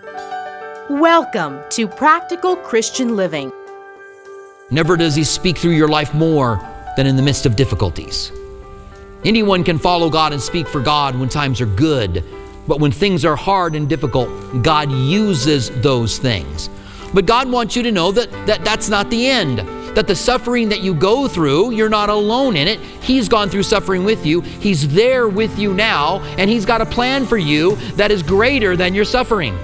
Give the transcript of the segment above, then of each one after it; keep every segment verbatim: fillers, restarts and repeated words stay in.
Welcome to Practical Christian Living. Never does he speak through your life more than in the midst of difficulties. Anyone can follow God and speak for God when times are good, but when things are hard and difficult, God uses those things. But God wants you to know that, that that's not the end, that the suffering that you go through, you're not alone in it. He's gone through suffering with you. He's there with you now, and He's got a plan for you that is greater than your suffering.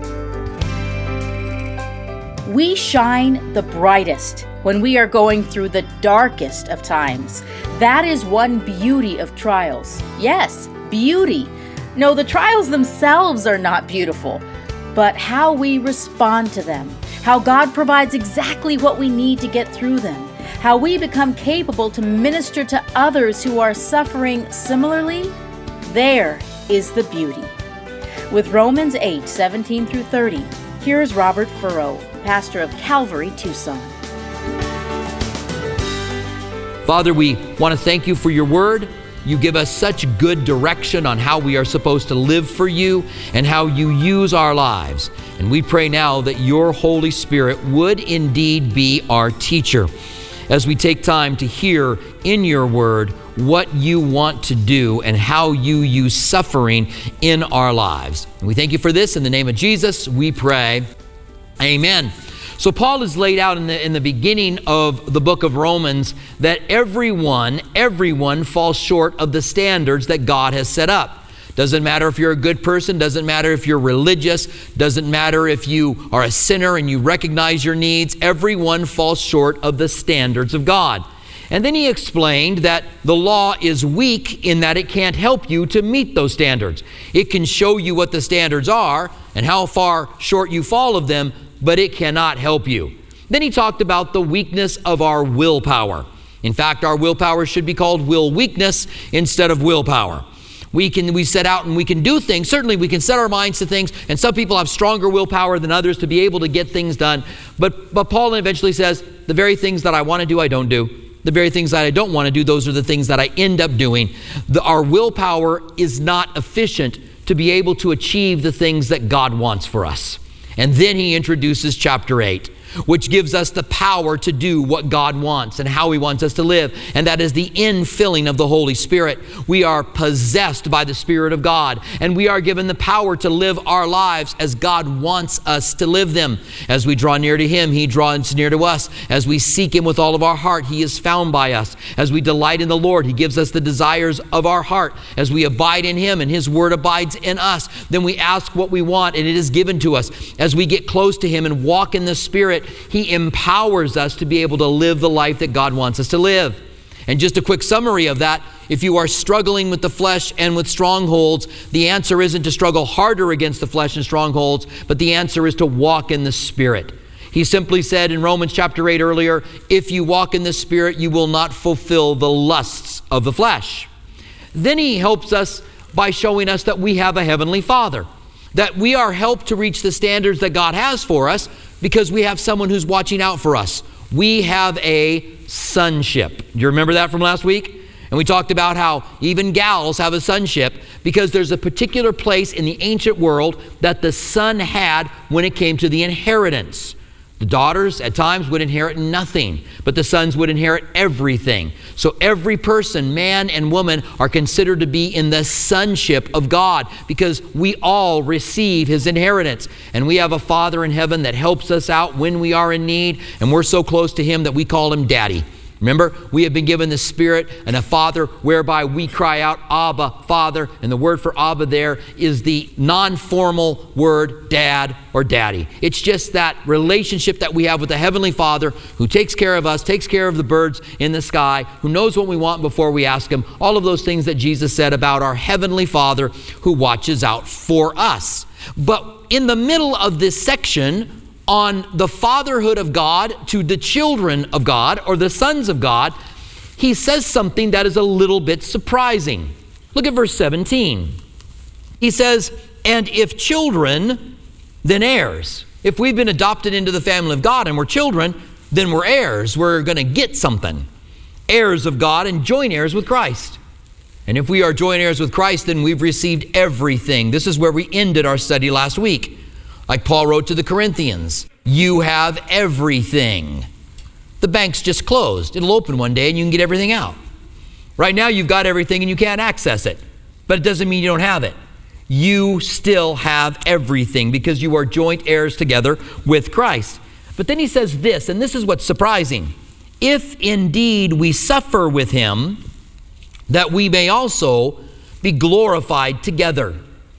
We shine the brightest when we are going through the darkest of times. That is one beauty of trials. Yes, beauty. No, the trials themselves are not beautiful, but how we respond to them, how God provides exactly what we need to get through them, how we become capable to minister to others who are suffering similarly. There is the beauty. With Romans eight, seventeen through thirty, here's Robert Furrow, pastor of Calvary, Tucson. Father, we want to thank you for your word. You give us such good direction on how we are supposed to live for you and how you use our lives. And we pray now that your Holy Spirit would indeed be our teacher as we take time to hear in your word what you want to do and how you use suffering in our lives. And we thank you for this. In the name of Jesus, we pray. Amen. So Paul has laid out in the in the beginning of the book of Romans that everyone, everyone falls short of the standards that God has set up. Doesn't matter if you're a good person, doesn't matter if you're religious, doesn't matter if you are a sinner and you recognize your needs. Everyone falls short of the standards of God. And then he explained that the law is weak in that it can't help you to meet those standards. It can show you what the standards are and how far short you fall of them, but it cannot help you. Then he talked about the weakness of our willpower. In fact, our willpower should be called will weakness instead of willpower. We can we set out and we can do things. Certainly we can set our minds to things, and some people have stronger willpower than others to be able to get things done. But, but Paul eventually says, the very things that I want to do, I don't do. The very things that I don't want to do, those are the things that I end up doing. The, our willpower is not efficient to be able to achieve the things that God wants for us. And then he introduces chapter eight, which gives us the power to do what God wants and how He wants us to live. And that is the infilling of the Holy Spirit. We are possessed by the Spirit of God, and we are given the power to live our lives as God wants us to live them. As we draw near to Him, He draws near to us. As we seek Him with all of our heart, He is found by us. As we delight in the Lord, He gives us the desires of our heart. As we abide in Him and His Word abides in us, then we ask what we want and it is given to us. As we get close to Him and walk in the Spirit, He empowers us to be able to live the life that God wants us to live. And just a quick summary of that, if you are struggling with the flesh and with strongholds, the answer isn't to struggle harder against the flesh and strongholds, but the answer is to walk in the Spirit. He simply said in Romans chapter eight earlier, if you walk in the Spirit, you will not fulfill the lusts of the flesh. Then he helps us by showing us that we have a heavenly Father, that we are helped to reach the standards that God has for us because we have someone who's watching out for us. We have a sonship. Do you remember that from last week? And we talked about how even gals have a sonship because there's a particular place in the ancient world that the son had when it came to the inheritance. The daughters at times would inherit nothing, but the sons would inherit everything. So every person, man and woman, are considered to be in the sonship of God because we all receive His inheritance. And we have a Father in heaven that helps us out when we are in need, and we're so close to Him that we call Him Daddy. Remember, we have been given the Spirit and a Father whereby we cry out, Abba, Father. And the word for Abba there is the non-formal word dad or daddy. It's just that relationship that we have with the Heavenly Father who takes care of us, takes care of the birds in the sky, who knows what we want before we ask Him. All of those things that Jesus said about our Heavenly Father who watches out for us. But in the middle of this section, on the fatherhood of God to the children of God or the sons of God, he says something that is a little bit surprising. Look at verse seventeen. He says, and if children, then heirs. If we've been adopted into the family of God and we're children, then we're heirs. We're going to get something. Heirs of God and joint heirs with Christ. And if we are joint heirs with Christ, then we've received everything. This is where we ended our study last week. Like Paul wrote to the Corinthians, you have everything. The bank's just closed. It'll open one day and you can get everything out. Right now you've got everything and you can't access it. But it doesn't mean you don't have it. You still have everything because you are joint heirs together with Christ. But then he says this, and this is what's surprising. If indeed we suffer with him, that we may also be glorified together.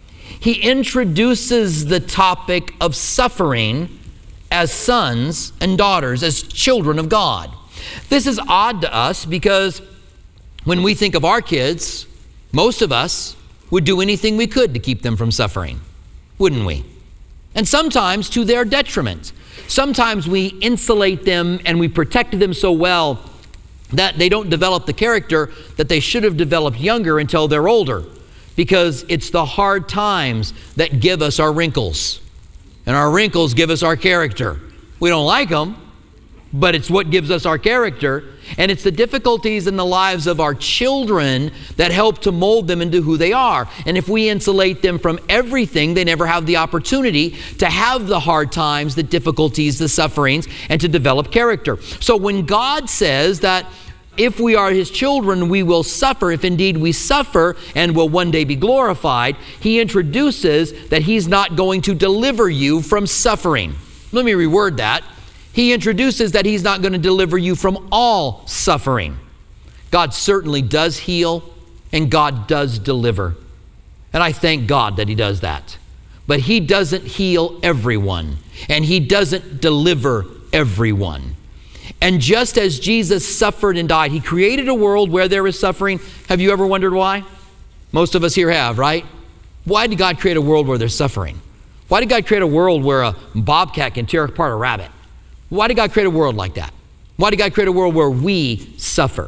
He introduces the topic of suffering as sons and daughters, as children of God. This is odd to us because when we think of our kids, most of us would do anything we could to keep them from suffering, wouldn't we? And sometimes to their detriment. Sometimes we insulate them and we protect them so well that they don't develop the character that they should have developed younger until they're older, because it's the hard times that give us our wrinkles, and our wrinkles give us our character. We don't like them, but it's what gives us our character, and it's the difficulties in the lives of our children that help to mold them into who they are. And if we insulate them from everything, they never have the opportunity to have the hard times, the difficulties, the sufferings, and to develop character. So when God says that if we are his children, we will suffer, if indeed we suffer and will one day be glorified, he introduces that he's not going to deliver you from suffering. Let me reword that. He introduces that he's not going to deliver you from all suffering. God certainly does heal and God does deliver. And I thank God that he does that. But he doesn't heal everyone and he doesn't deliver everyone. And just as Jesus suffered and died, he created a world where there is suffering. Have you ever wondered why? Most of us here have, right? Why did God create a world where there's suffering? Why did God create a world where a bobcat can tear apart a rabbit? Why did God create a world like that? Why did God create a world where we suffer?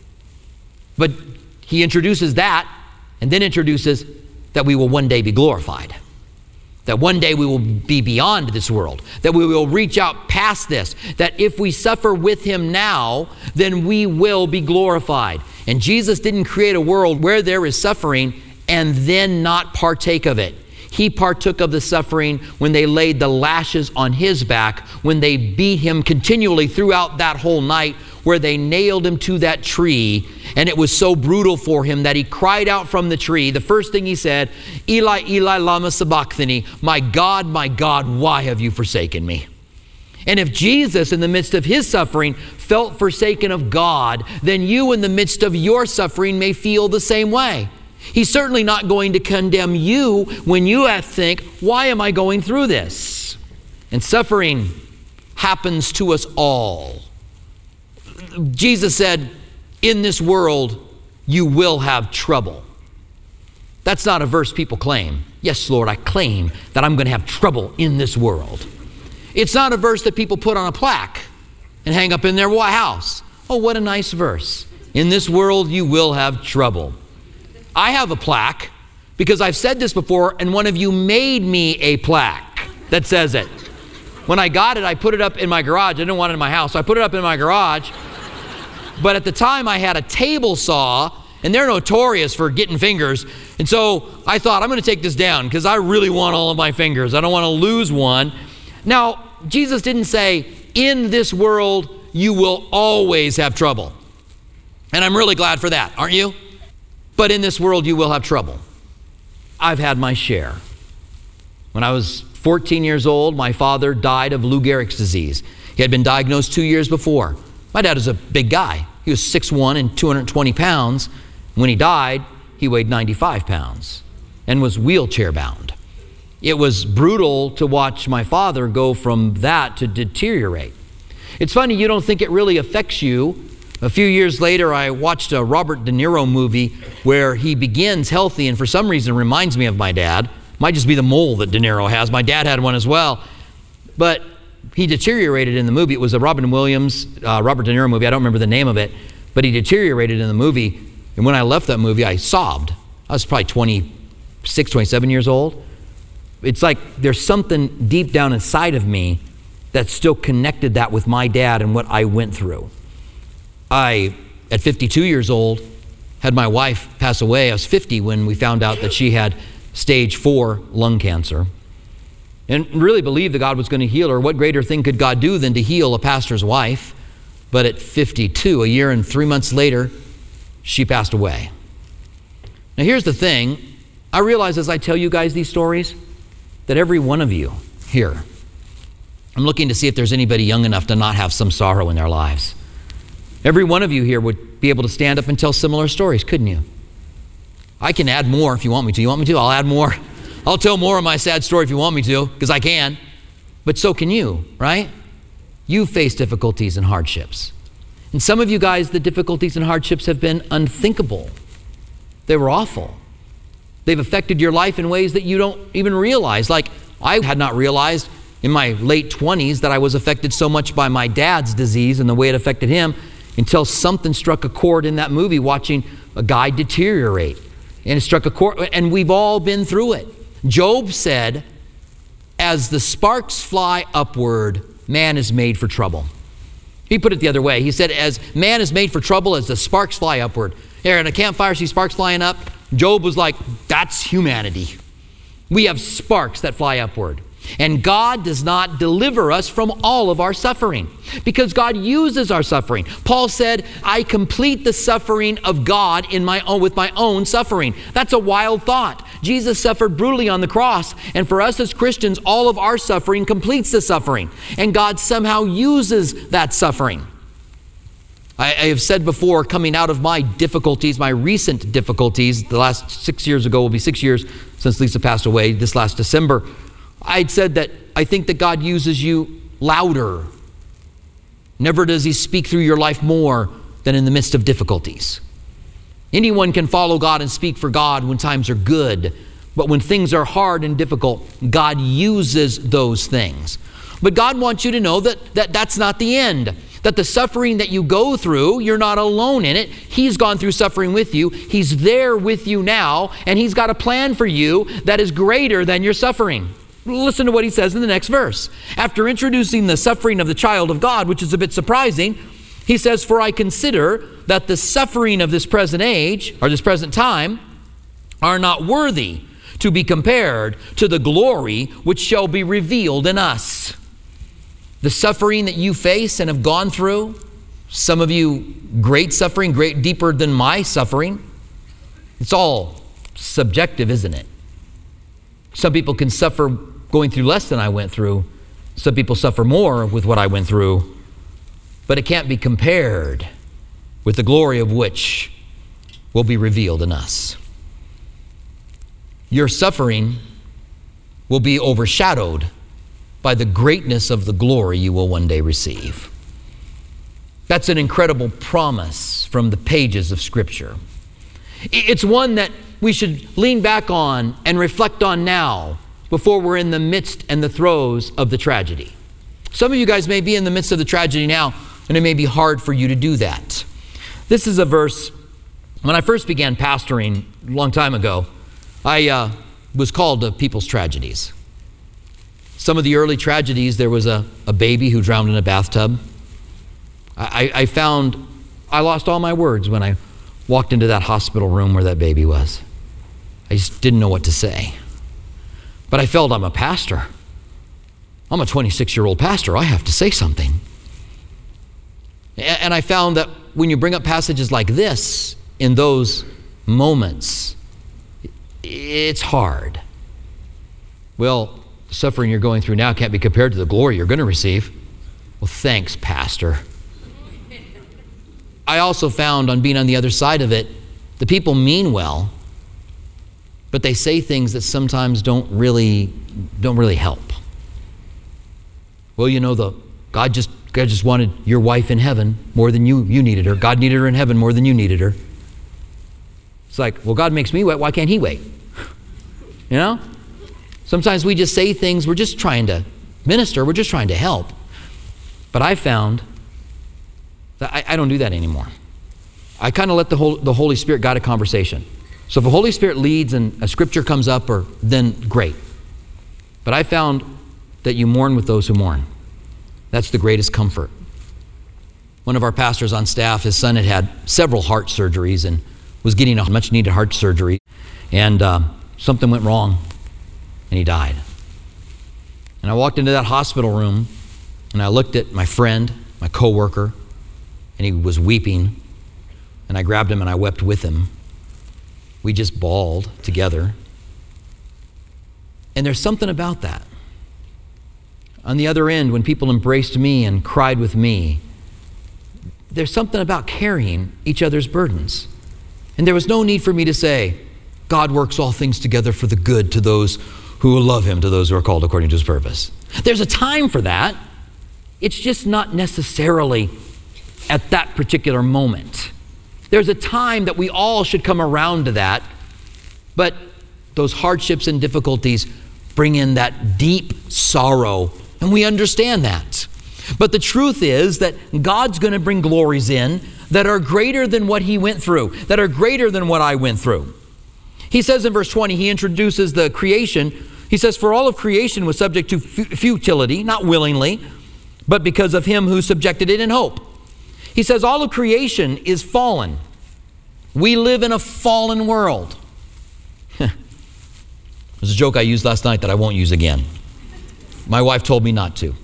But he introduces that and then introduces that we will one day be glorified. That one day we will be beyond this world. That we will reach out past this. That if we suffer with him now, then we will be glorified. And Jesus didn't create a world where there is suffering and then not partake of it. He partook of the suffering when they laid the lashes on his back, when they beat him continually throughout that whole night, where they nailed him to that tree. And it was so brutal for him that he cried out from the tree. The first thing he said, Eli, Eli, lama sabachthani, my God, my God, why have you forsaken me? And if Jesus, in the midst of his suffering, felt forsaken of God, then you, in the midst of your suffering, may feel the same way. He's certainly not going to condemn you when you have to think, why am I going through this? And suffering happens to us all. Jesus said, in this world, you will have trouble. That's not a verse people claim. Yes, Lord, I claim that I'm going to have trouble in this world. It's not a verse that people put on a plaque and hang up in their house. Oh, what a nice verse. In this world, you will have trouble. I have a plaque because I've said this before, and one of you made me a plaque that says it. When I got it, I put it up in my garage. I didn't want it in my house, so I put it up in my garage. But at the time, I had a table saw, and they're notorious for getting fingers. And so I thought, I'm going to take this down because I really want all of my fingers. I don't want to lose one. Now, Jesus didn't say, in this world, you will always have trouble. And I'm really glad for that, aren't you? But in this world, you will have trouble. I've had my share. When I was fourteen years old, my father died of Lou Gehrig's disease. He had been diagnosed two years before. My dad was a big guy. He was six foot one and two hundred twenty pounds. When he died, he weighed ninety-five pounds and was wheelchair bound. It was brutal to watch my father go from that to deteriorate. It's funny, you don't think it really affects you. A few years later, I watched a Robert De Niro movie where he begins healthy and for some reason reminds me of my dad. Might just be the mole that De Niro has. My dad had one as well. But he deteriorated in the movie. It was a Robin Williams, uh, Robert De Niro movie. I don't remember the name of it, but he deteriorated in the movie. And when I left that movie, I sobbed. I was probably twenty-six, twenty-seven years old. It's like there's something deep down inside of me that still connected that with my dad and what I went through. I, at fifty-two years old, had my wife pass away. I was fifty when we found out that she had stage four lung cancer. and really believed that God was going to heal her. What greater thing could God do than to heal a pastor's wife? But at fifty-two, a year and three months later, she passed away. Now here's the thing. I realize as I tell you guys these stories that every one of you here, I'm looking to see if there's anybody young enough to not have some sorrow in their lives. Every one of you here would be able to stand up and tell similar stories, couldn't you? I can add more if you want me to. You want me to? I'll add more. I'll tell more of my sad story if you want me to, because I can. But so can you, right? You face difficulties and hardships. And some of you guys, the difficulties and hardships have been unthinkable. They were awful. They've affected your life in ways that you don't even realize. Like, I had not realized in my late twenties that I was affected so much by my dad's disease and the way it affected him until something struck a chord in that movie, watching a guy deteriorate. And it struck a chord, and we've all been through it. Job said, as the sparks fly upward, man is made for trouble. He put it the other way. He said, as man is made for trouble, as the sparks fly upward. Here in a campfire, see sparks flying up? Job was like, that's humanity. We have sparks that fly upward. And God does not deliver us from all of our suffering, because God uses our suffering. Paul said, I complete the suffering of God in my own, with my own suffering. That's a wild thought. Jesus suffered brutally on the cross, and for us as Christians, all of our suffering completes the suffering, and God somehow uses that suffering. I, I have said before, coming out of my difficulties, my recent difficulties, the last six years ago will be six years since Lisa passed away, this last December, I'd said that I think that God uses you louder. Never does he speak through your life more than in the midst of difficulties. Anyone can follow God and speak for God when times are good, but when things are hard and difficult, God uses those things. But God wants you to know that, that that's not the end. That the suffering that you go through, you're not alone in it. He's gone through suffering with you. He's there with you now, and he's got a plan for you that is greater than your suffering. Listen to what he says in the next verse. After introducing the suffering of the child of God, which is a bit surprising, he says, for I consider that the suffering of this present age, or this present time, are not worthy to be compared to the glory which shall be revealed in us. The suffering that you face and have gone through, some of you great suffering, great deeper than my suffering, it's all subjective, isn't it? Some people can suffer going through less than I went through. Some people suffer more with what I went through. But it can't be compared with the glory of which will be revealed in us. Your suffering will be overshadowed by the greatness of the glory you will one day receive. That's an incredible promise from the pages of Scripture. It's one that we should lean back on and reflect on now before we're in the midst and the throes of the tragedy. Some of you guys may be in the midst of the tragedy now, and it may be hard for you to do that. This is a verse, when I first began pastoring a long time ago, I uh, was called to people's tragedies. Some of the early tragedies, there was a, a baby who drowned in a bathtub. I, I found, I lost all my words when I walked into that hospital room where that baby was. I just didn't know what to say. But I felt I'm a pastor. I'm a twenty-six-year-old pastor. I have to say something. And I found that when you bring up passages like this in those moments, it's hard. Well, the suffering you're going through now can't be compared to the glory you're going to receive. Well, thanks, Pastor. I also found on being on the other side of it, the people mean well, but they say things that sometimes don't really don't really help. Well, you know, the God just God just wanted your wife in heaven more than you you needed her. God needed her in heaven more than you needed her. It's like, well, God makes me wait. Why can't he wait? You know? Sometimes we just say things, we're just trying to minister, we're just trying to help. But I found that I, I don't do that anymore. I kind of let the, whole, the Holy Spirit guide a conversation. So if the Holy Spirit leads and a scripture comes up, or then great. But I found that you mourn with those who mourn. That's the greatest comfort. One of our pastors on staff, his son had had several heart surgeries and was getting a much needed heart surgery. And uh, something went wrong and he died. And I walked into that hospital room and I looked at my friend, my coworker, and he was weeping. And I grabbed him and I wept with him. We just bawled together. And there's something about that. On the other end, when people embraced me and cried with me, there's something about carrying each other's burdens. And there was no need for me to say, God works all things together for the good to those who love him, to those who are called according to his purpose. There's a time for that. It's just not necessarily at that particular moment. There's a time that we all should come around to that, but those hardships and difficulties bring in that deep sorrow, and we understand that. But the truth is that God's going to bring glories in that are greater than what he went through, that are greater than what I went through. He says in verse twenty, he introduces the creation. He says, for all of creation was subject to futility, not willingly, but because of him who subjected it in hope. He says all of creation is fallen. We live in a fallen world. There's a joke I used last night that I won't use again. My wife told me not to.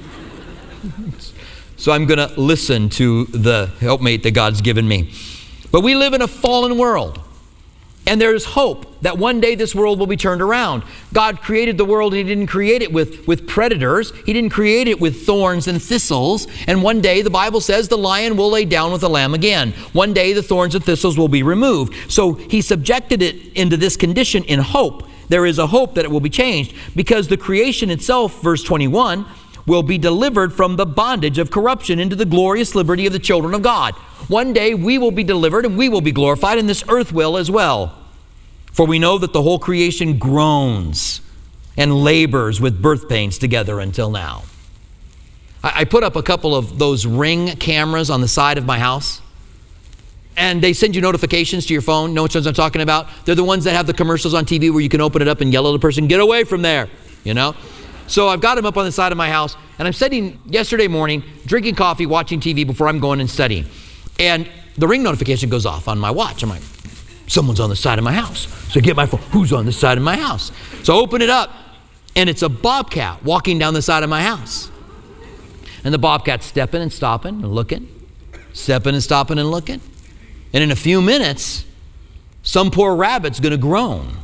So I'm going to listen to the helpmate that God's given me. But we live in a fallen world. And there's hope that one day this world will be turned around. God created the world and he didn't create it with, with predators. He didn't create it with thorns and thistles. And one day the Bible says the lion will lay down with the lamb again. One day the thorns and thistles will be removed. So he subjected it into this condition in hope. There is a hope that it will be changed because the creation itself, verse twenty-one, will be delivered from the bondage of corruption into the glorious liberty of the children of God. One day we will be delivered and we will be glorified, and this earth will as well. For we know that the whole creation groans and labors with birth pains together until now. I, I put up a couple of those Ring cameras on the side of my house, and they send you notifications to your phone. Know which ones I'm talking about? They're the ones that have the commercials on T V where you can open it up and yell at the person, get away from there, you know? So I've got them up on the side of my house, and I'm sitting yesterday morning, drinking coffee, watching T V before I'm going and studying. And the Ring notification goes off on my watch. I'm like, someone's on the side of my house. So I get my phone, who's on the side of my house? So I open it up, and it's a bobcat walking down the side of my house. And the bobcat's stepping and stopping and looking, stepping and stopping and looking. And in a few minutes, some poor rabbit's gonna groan.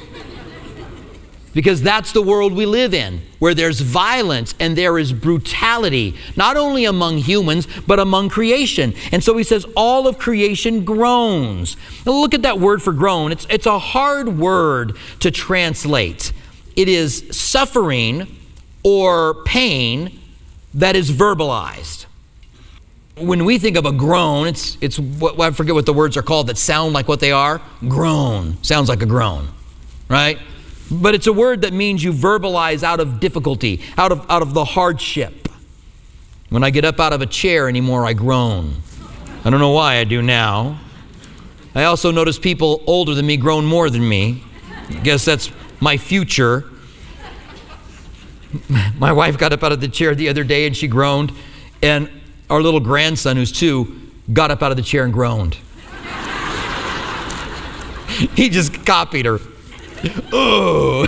Because that's the world we live in, where there's violence and there is brutality, not only among humans, but among creation. And so he says, all of creation groans. Now look at that word for groan. It's, it's a hard word to translate. It is suffering or pain that is verbalized. When we think of a groan, it's, it's what, I forget what the words are called that sound like what they are. Groan. Sounds like a groan, right? But it's a word that means you verbalize out of difficulty, out of, out of the hardship. When I get up out of a chair anymore, I groan. I don't know why I do now. I also notice people older than me groan more than me. I guess that's my future. My wife got up out of the chair the other day and she groaned. And our little grandson, who's two, got up out of the chair and groaned. He just copied her. Oh.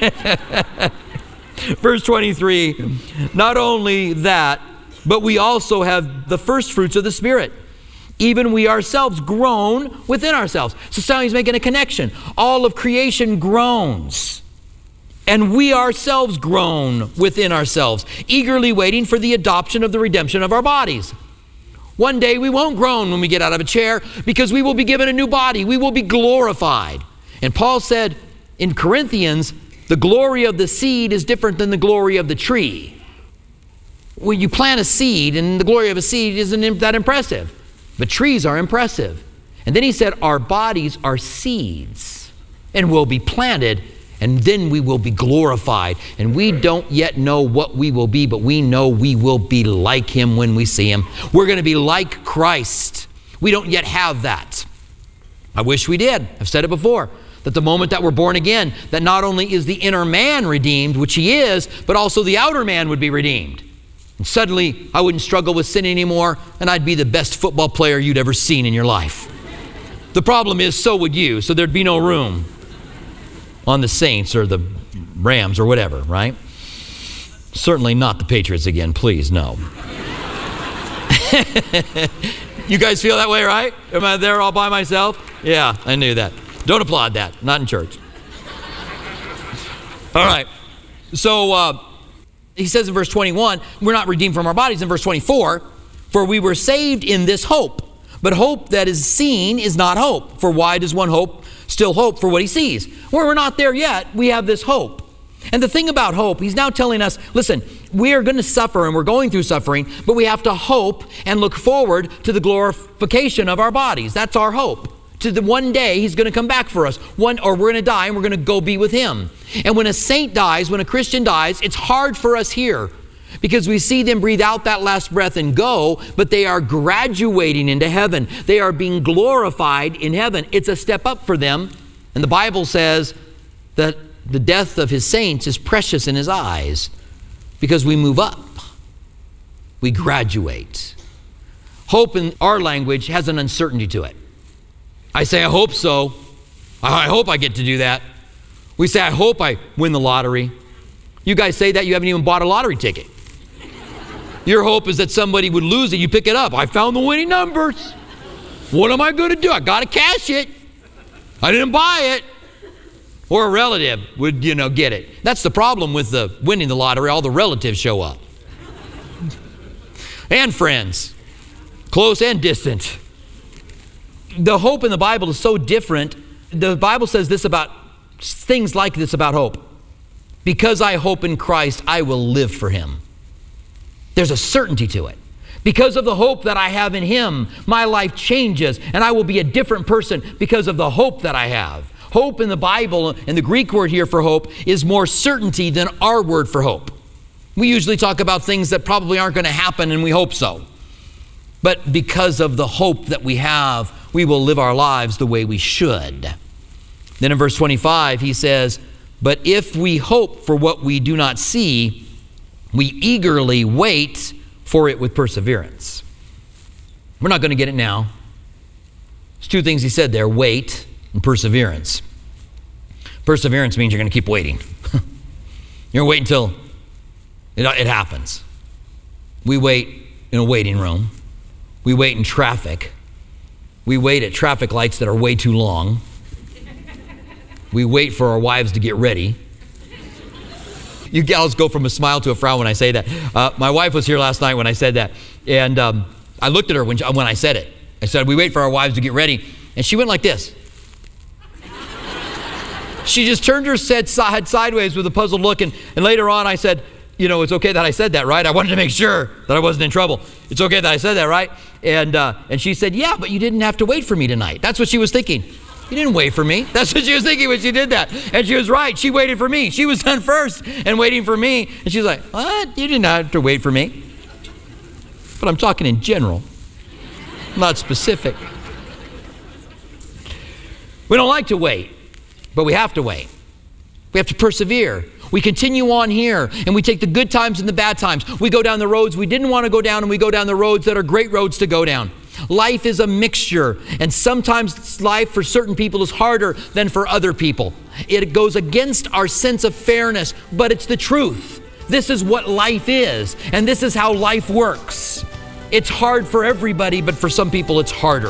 Verse twenty-three, not only that, but we also have the first fruits of the Spirit. Even we ourselves groan within ourselves. So now he's making a connection. All of creation groans. And we ourselves groan within ourselves, eagerly waiting for the adoption of the redemption of our bodies. One day we won't groan when we get out of a chair because we will be given a new body. We will be glorified. And Paul said in Corinthians, the glory of the seed is different than the glory of the tree. When you plant a seed, and the glory of a seed isn't that impressive, but trees are impressive. And then he said, our bodies are seeds and will be planted, and then we will be glorified. And we don't yet know what we will be, but we know we will be like him when we see him. We're going to be like Christ. We don't yet have that. I wish we did. I've said it before, that the moment that we're born again, that not only is the inner man redeemed, which he is, but also the outer man would be redeemed. And suddenly I wouldn't struggle with sin anymore, and I'd be the best football player you'd ever seen in your life. The problem is, so would you, so there'd be no room on the Saints or the Rams or whatever, right? Certainly not the Patriots again, please, no. You guys feel that way, right? Am I there all by myself? Yeah, I knew that. Don't applaud that, not in church. All right, so uh, he says in verse twenty-one, we're not redeemed from our bodies. In verse twenty-four, for we were saved in this hope. But hope that is seen is not hope. For why does one hope still hope for what he sees? Well, we're not there yet. We have this hope. And the thing about hope, he's now telling us, listen, we are going to suffer and we're going through suffering, but we have to hope and look forward to the glorification of our bodies. That's our hope. To the one day he's going to come back for us. One, or we're going to die and we're going to go be with him. And when a saint dies, when a Christian dies, it's hard for us here, because we see them breathe out that last breath and go, but they are graduating into heaven. They are being glorified in heaven. It's a step up for them. And the Bible says that the death of his saints is precious in his eyes, because we move up. We graduate. Hope in our language has an uncertainty to it. I say, I hope so. I hope I get to do that. We say, I hope I win the lottery. You guys say that, you haven't even bought a lottery ticket. Your hope is that somebody would lose it. You pick it up. I found the winning numbers. What am I going to do? I got to cash it. I didn't buy it. Or a relative would, you know, get it. That's the problem with the winning the lottery. All the relatives show up. And friends, close and distant. The hope in the Bible is so different. The Bible says this about things like this about hope. Because I hope in Christ, I will live for him. There's a certainty to it. Because of the hope that I have in him, my life changes and I will be a different person because of the hope that I have. Hope in the Bible, and the Greek word here for hope, is more certainty than our word for hope. We usually talk about things that probably aren't going to happen and we hope so. But because of the hope that we have, we will live our lives the way we should. Then in verse twenty-five, he says, but if we hope for what we do not see, we eagerly wait for it with perseverance. We're not going to get it now. There's two things he said there, wait and perseverance. Perseverance means you're going to keep waiting. You're going to wait until it, it happens. We wait in a waiting room. We wait in traffic. We wait at traffic lights that are way too long. We wait for our wives to get ready. You gals go from a smile to a frown when I say that. Uh, my wife was here last night when I said that. And um, I looked at her when, when I said it. I said, we wait for our wives to get ready. And she went like this. She just turned her head sideways with a puzzled look. And, and later on I said, you know, it's okay that I said that, right? I wanted to make sure that I wasn't in trouble. It's okay that I said that, right? And uh, and she said, yeah, but you didn't have to wait for me tonight. That's what she was thinking. You didn't wait for me. That's what she was thinking when she did that. And she was right. She waited for me. She was done first and waiting for me. And she's like, what? You didn't have to wait for me. But I'm talking in general, not specific. We don't like to wait, but we have to wait. We have to persevere. We continue on here, and we take the good times and the bad times. We go down the roads we didn't want to go down, and we go down the roads that are great roads to go down. Life is a mixture, and sometimes life for certain people is harder than for other people. It goes against our sense of fairness, but it's the truth. This is what life is, and this is how life works. It's hard for everybody, but for some people it's harder.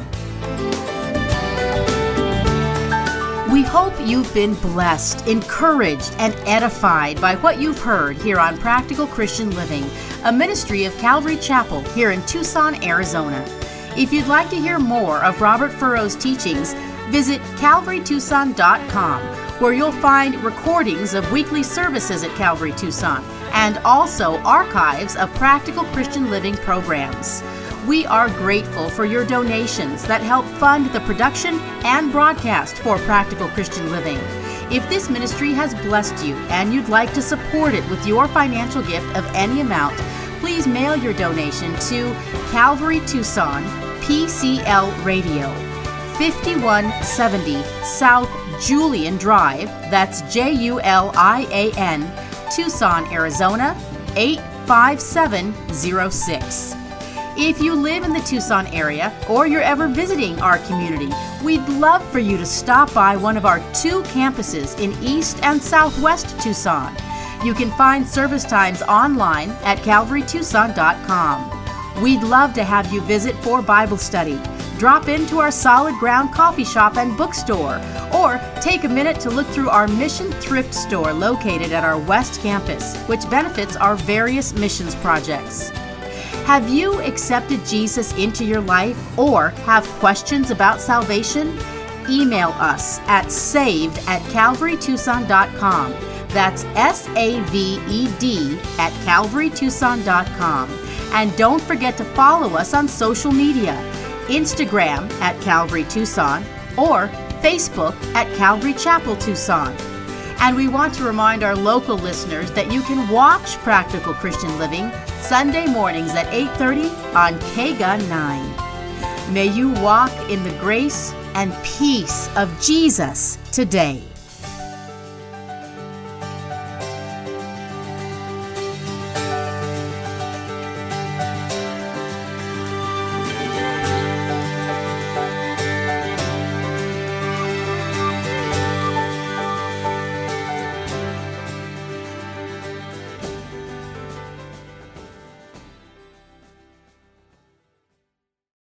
We hope you've been blessed, encouraged, and edified by what you've heard here on Practical Christian Living, a ministry of Calvary Chapel here in Tucson, Arizona. If you'd like to hear more of Robert Furrow's teachings, visit calvary tucson dot com, where you'll find recordings of weekly services at Calvary Tucson and also archives of Practical Christian Living programs. We are grateful for your donations that help fund the production and broadcast for Practical Christian Living. If this ministry has blessed you and you'd like to support it with your financial gift of any amount, please mail your donation to Calvary Tucson, P C L Radio, fifty-one seventy South Julian Drive, that's J U L I A N, Tucson, Arizona, eight five seven zero six. If you live in the Tucson area or you're ever visiting our community, we'd love for you to stop by one of our two campuses in East and Southwest Tucson. You can find service times online at calvary tucson dot com. We'd love to have you visit for Bible study. Drop into our Solid Ground coffee shop and bookstore, or take a minute to look through our mission thrift store located at our West Campus, which benefits our various missions projects. Have you accepted Jesus into your life or have questions about salvation? Email us at saved at calvary tucson dot com. That's S A V E D at calvary tucson dot com. And don't forget to follow us on social media. Instagram at Calvary Tucson, or Facebook at Calvary Chapel Tucson. And we want to remind our local listeners that you can watch Practical Christian Living Sunday mornings at eight thirty on K G U nine. May you walk in the grace and peace of Jesus today.